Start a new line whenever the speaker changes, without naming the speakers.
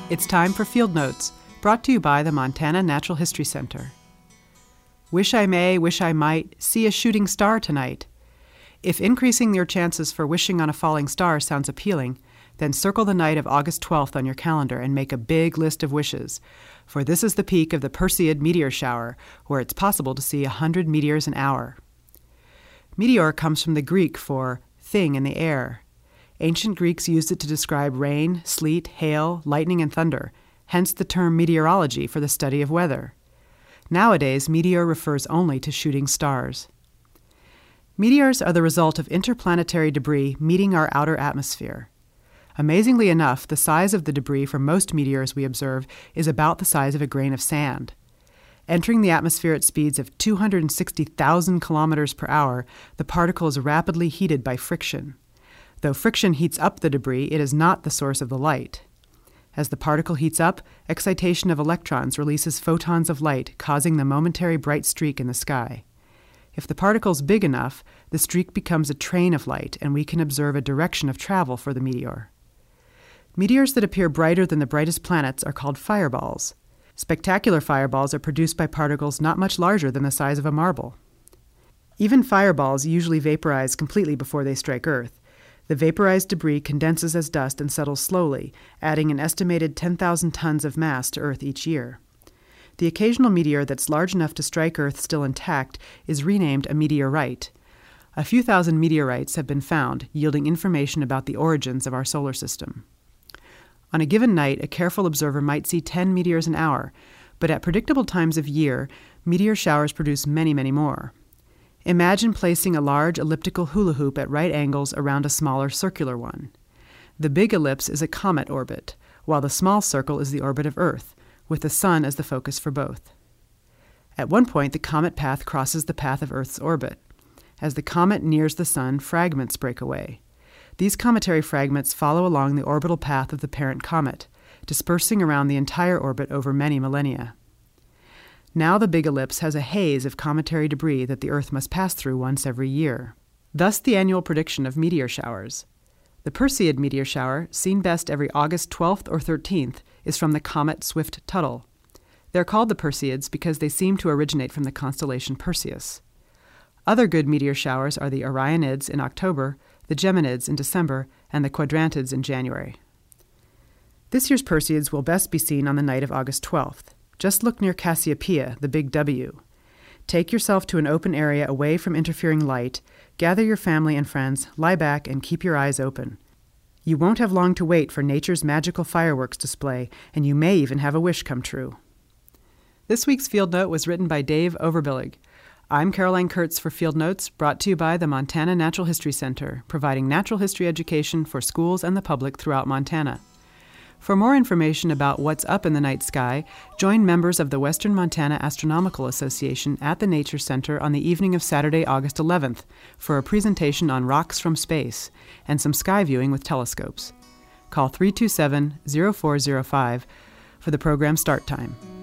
It's time for Field Notes, brought to you by the Montana Natural History Center. Wish I may, wish I might, see a shooting star tonight. If increasing your chances for wishing on a falling star sounds appealing, then circle the night of August 12th on your calendar and make a big list of wishes, for this is the peak of the Perseid meteor shower, where it's possible to see 100 meteors an hour. Meteor comes from the Greek for thing in the air. Ancient Greeks used it to describe rain, sleet, hail, lightning, and thunder, hence the term meteorology for the study of weather. Nowadays, meteor refers only to shooting stars. Meteors are the result of interplanetary debris meeting our outer atmosphere. Amazingly enough, the size of the debris from most meteors we observe is about the size of a grain of sand. Entering the atmosphere at speeds of 260,000 kilometers per hour, the particle is rapidly heated by friction. Though friction heats up the debris, it is not the source of the light. As the particle heats up, excitation of electrons releases photons of light, causing the momentary bright streak in the sky. If the particle is big enough, the streak becomes a train of light, and we can observe a direction of travel for the meteor. Meteors that appear brighter than the brightest planets are called fireballs. Spectacular fireballs are produced by particles not much larger than the size of a marble. Even fireballs usually vaporize completely before they strike Earth. The vaporized debris condenses as dust and settles slowly, adding an estimated 10,000 tons of mass to Earth each year. The occasional meteor that's large enough to strike Earth still intact is renamed a meteorite. A few thousand meteorites have been found, yielding information about the origins of our solar system. On a given night, a careful observer might see 10 meteors an hour, but at predictable times of year, meteor showers produce many, many more. Imagine placing a large elliptical hula hoop at right angles around a smaller circular one. The big ellipse is a comet orbit, while the small circle is the orbit of Earth, with the Sun as the focus for both. At one point, the comet path crosses the path of Earth's orbit. As the comet nears the Sun, fragments break away. These cometary fragments follow along the orbital path of the parent comet, dispersing around the entire orbit over many millennia. Now the big ellipse has a haze of cometary debris that the Earth must pass through once every year. Thus the annual prediction of meteor showers. The Perseid meteor shower, seen best every August 12th or 13th, is from the comet Swift-Tuttle. They're called the Perseids because they seem to originate from the constellation Perseus. Other good meteor showers are the Orionids in October, the Geminids in December, and the Quadrantids in January. This year's Perseids will best be seen on the night of August 12th. Just look near Cassiopeia, the big W. Take yourself to an open area away from interfering light, gather your family and friends, lie back, and keep your eyes open. You won't have long to wait for nature's magical fireworks display, and you may even have a wish come true. This week's Field Note was written by Dave Overbillig. I'm Caroline Kurtz for Field Notes, brought to you by the Montana Natural History Center, providing natural history education for schools and the public throughout Montana. For more information about what's up in the night sky, join members of the Western Montana Astronomical Association at the Nature Center on the evening of Saturday, August 11th, for a presentation on rocks from space and some sky viewing with telescopes. Call 327-0405 for the program start time.